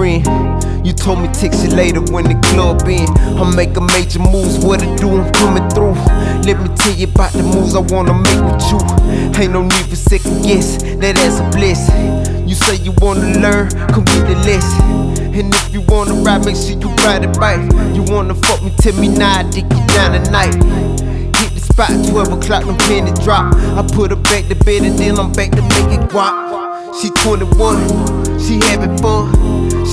friend. You told me text you later when the club in. I'm making major moves, what I do, I'm coming through. Let me tell you about the moves I wanna make with you. Ain't no need for second guess, that's a blessing. You say you wanna learn, come get the lesson. And if you wanna ride, make sure you ride it right. You wanna fuck me, tell me now, I dig you down tonight. Hit the spot, 12 o'clock, them penny drop. I put her back to bed and then I'm back to make it guap. She 21, she having fun.